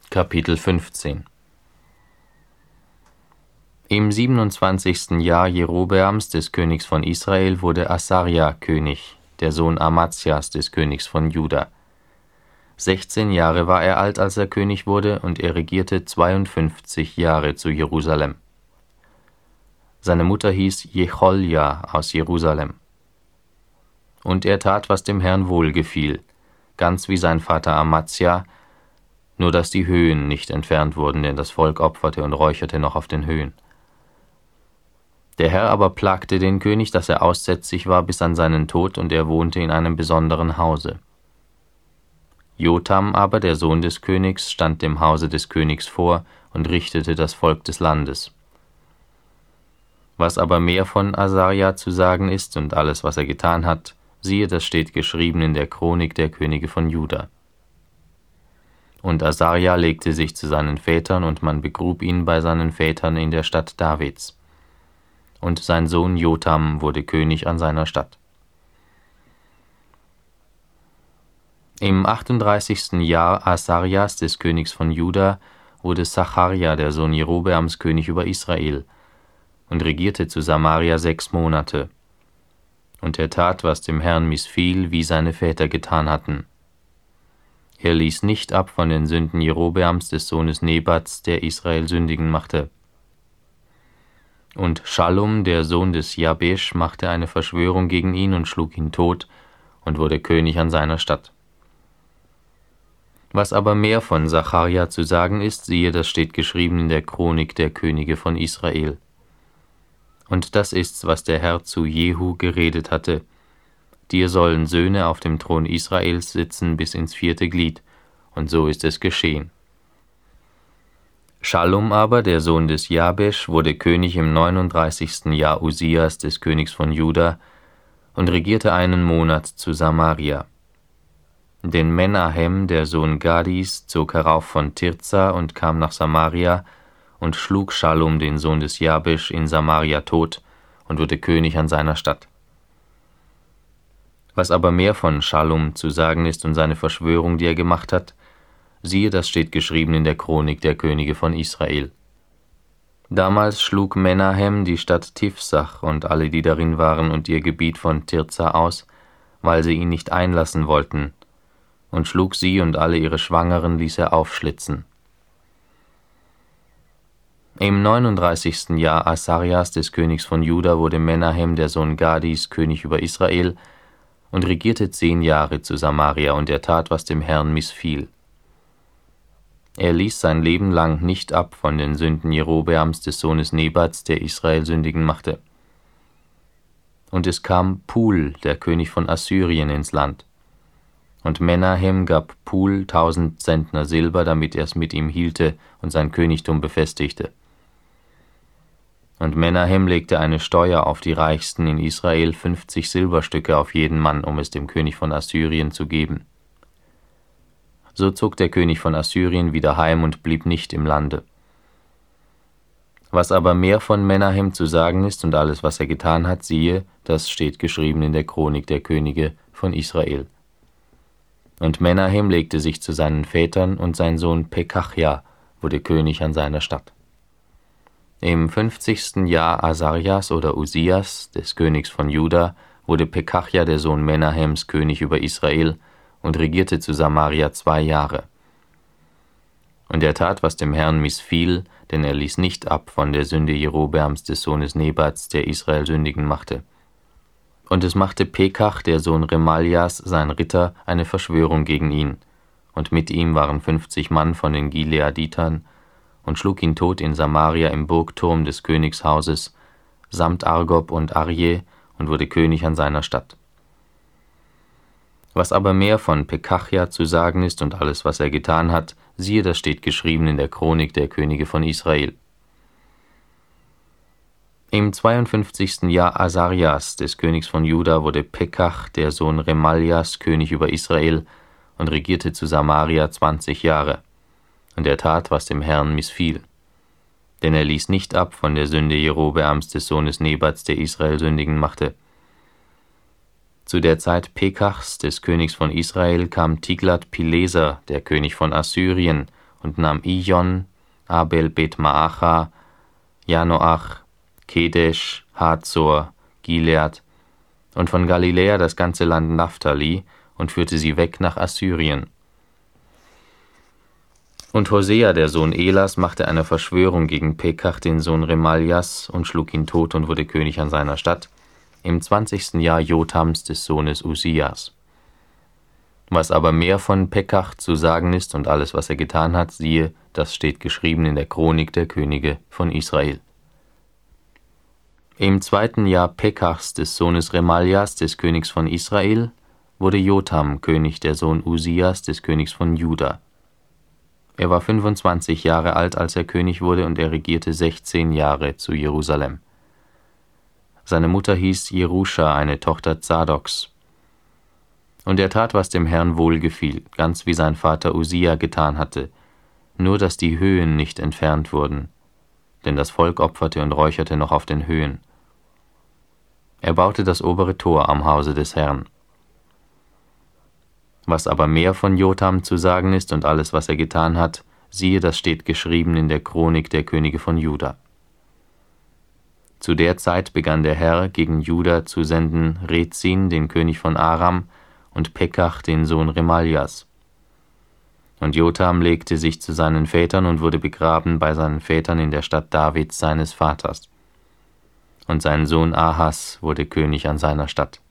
Kapitel 15. Im 27. Jahr Jerobeams des Königs von Israel wurde Asarja König, der Sohn Amazias des Königs von Juda. 16 Jahre war er alt, als er König wurde, und er regierte 52 Jahre zu Jerusalem. Seine Mutter hieß Jecholja aus Jerusalem. Und er tat, was dem Herrn wohlgefiel, ganz wie sein Vater Amazia, nur dass die Höhen nicht entfernt wurden, denn das Volk opferte und räucherte noch auf den Höhen. Der Herr aber plagte den König, dass er aussätzig war bis an seinen Tod, und er wohnte in einem besonderen Hause. Jotam aber, der Sohn des Königs, stand dem Hause des Königs vor und richtete das Volk des Landes. Was aber mehr von Asarja zu sagen ist und alles, was er getan hat, siehe, das steht geschrieben in der Chronik der Könige von Juda. Und Asarja legte sich zu seinen Vätern, und man begrub ihn bei seinen Vätern in der Stadt Davids. Und sein Sohn Jotam wurde König an seiner Stadt. Im 38. Jahr Asarjas des Königs von Juda wurde Zacharja, der Sohn Jerobeams, König über Israel, und regierte zu Samaria 6 Monate. Und er tat, was dem Herrn missfiel, wie seine Väter getan hatten. Er ließ nicht ab von den Sünden Jerobeams des Sohnes Nebats, der Israel sündigen machte. Und Schallum, der Sohn des Jabesch, machte eine Verschwörung gegen ihn und schlug ihn tot und wurde König an seiner Stadt. Was aber mehr von Zacharja zu sagen ist, siehe, das steht geschrieben in der Chronik der Könige von Israel. Und das ist's, was der Herr zu Jehu geredet hatte: Dir sollen Söhne auf dem Thron Israels sitzen bis ins 4. Glied, und so ist es geschehen. Schallum aber, der Sohn des Jabesch, wurde König im 39. Jahr Usias des Königs von Juda und regierte 1 Monat zu Samaria. Denn Menahem, der Sohn Gadis, zog herauf von Tirza und kam nach Samaria und schlug Schallum, den Sohn des Jabesch, in Samaria tot und wurde König an seiner Stadt. Was aber mehr von Schallum zu sagen ist und seine Verschwörung, die er gemacht hat, siehe, das steht geschrieben in der Chronik der Könige von Israel. Damals schlug Menahem die Stadt Tifsach und alle, die darin waren, und ihr Gebiet von Tirza aus, weil sie ihn nicht einlassen wollten, und schlug sie und alle ihre Schwangeren ließ er aufschlitzen. Im 39. Jahr Asarjas des Königs von Juda wurde Menahem, der Sohn Gadis, König über Israel und regierte 10 Jahre zu Samaria, und er tat, was dem Herrn missfiel. Er ließ sein Leben lang nicht ab von den Sünden Jerobeams des Sohnes Nebats, der Israel sündigen machte. Und es kam Pul, der König von Assyrien, ins Land. Und Menahem gab Pul 1000 Zentner Silber, damit er es mit ihm hielte und sein Königtum befestigte. Und Menahem legte eine Steuer auf die Reichsten in Israel, 50 Silberstücke auf jeden Mann, um es dem König von Assyrien zu geben. So zog der König von Assyrien wieder heim und blieb nicht im Lande. Was aber mehr von Menahem zu sagen ist und alles, was er getan hat, siehe, das steht geschrieben in der Chronik der Könige von Israel. Und Menahem legte sich zu seinen Vätern, und sein Sohn Pekachja wurde König an seiner Stadt. Im 50. Jahr Asarjas oder Usias, des Königs von Juda, wurde Pekachja, der Sohn Menahems, König über Israel und regierte zu Samaria 2 Jahre. Und er tat, was dem Herrn missfiel, denn er ließ nicht ab von der Sünde Jerobeams des Sohnes Nebats, der Israel sündigen machte. Und es machte Pekach, der Sohn Remaljas, sein Ritter, eine Verschwörung gegen ihn, und mit ihm waren 50 Mann von den Gileaditern, und schlug ihn tot in Samaria im Burgturm des Königshauses, samt Argob und Arje, und wurde König an seiner Stadt. Was aber mehr von Pekachja zu sagen ist und alles, was er getan hat, siehe, das steht geschrieben in der Chronik der Könige von Israel. Im 52. Jahr Asarjas, des Königs von Juda, wurde Pekach, der Sohn Remaljas, König über Israel und regierte zu Samaria 20 Jahre. Und er tat, was dem Herrn missfiel. Denn er ließ nicht ab von der Sünde Jerobeams des Sohnes Nebats, der Israel sündigen machte. Zu der Zeit Pekachs, des Königs von Israel, kam Tiglat-Pileser, der König von Assyrien, und nahm Ijon, Abel Bet Maacha, Janoach, Kedesh, Hazor, Gilead und von Galiläa das ganze Land Naphtali und führte sie weg nach Assyrien. Und Hosea, der Sohn Elas, machte eine Verschwörung gegen Pekach, den Sohn Remaljas, und schlug ihn tot und wurde König an seiner Stadt, im 20. Jahr Jotams des Sohnes Usias. Was aber mehr von Pekach zu sagen ist und alles, was er getan hat, siehe, das steht geschrieben in der Chronik der Könige von Israel. Im 2. Jahr Pekachs des Sohnes Remaljas, des Königs von Israel, wurde Jotam König, der Sohn Usias, des Königs von Juda. Er war 25 Jahre alt, als er König wurde, und er regierte 16 Jahre zu Jerusalem. Seine Mutter hieß Jeruscha, eine Tochter Zadoks. Und er tat, was dem Herrn wohlgefiel, ganz wie sein Vater Usia getan hatte, nur dass die Höhen nicht entfernt wurden, denn das Volk opferte und räucherte noch auf den Höhen. Er baute das obere Tor am Hause des Herrn. Was aber mehr von Jotam zu sagen ist und alles, was er getan hat, siehe, das steht geschrieben in der Chronik der Könige von Juda. Zu der Zeit begann der Herr, gegen Juda zu senden Rezin, den König von Aram, und Pekach, den Sohn Remaljas. Und Jotam legte sich zu seinen Vätern und wurde begraben bei seinen Vätern in der Stadt Davids, seines Vaters. Und sein Sohn Ahas wurde König an seiner Stadt.